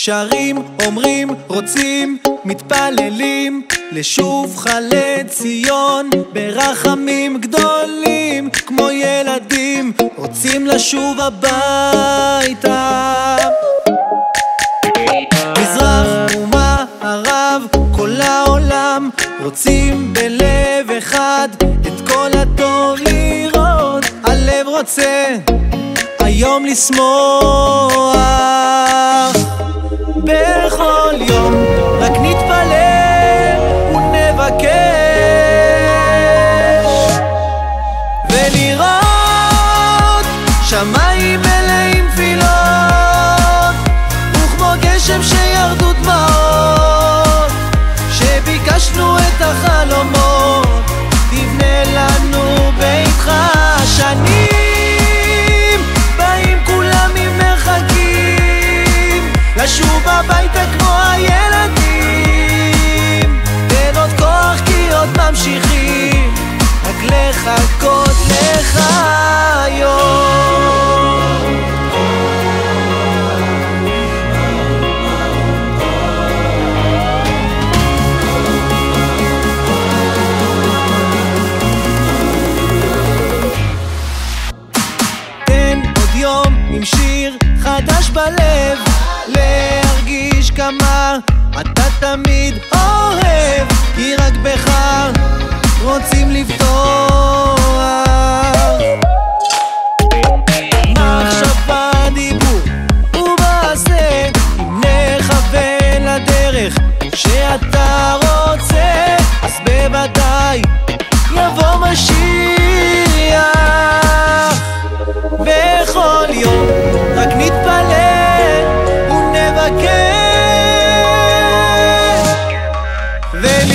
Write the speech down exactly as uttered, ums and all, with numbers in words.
שרים, אומרים, רוצים, מתפללים לשוב חלי ציון ברחמים גדולים, כמו ילדים רוצים לשוב הביתה. מזרח ומערב, כל העולם רוצים בלב אחד את כל הטוב לראות. הלב רוצה היום לשמוח, בכל יום רק נתפלל ונבקש ולראות שמיים מלאים תפילות, וכמו גשם שירדו דמעות, שביקשנו את החלומות, תבנה לנו ביתך. שנים באים כולם ממרחקים לשוב הביתה כמו הילדים, תן עוד כוח כי עוד ממשיכים רק לחכות לך היום. תן עוד יום עם שיר חדש בלב, להרגיש כמה אתה תמיד אוהב, כי רק בך רוצים לפתוח. מחשבה, דיבור ומעשה, אם נכוון לדרך שאתה רוצה, אז בוודאי יבוא משיח. בכל יום רק נתפלל ונבקש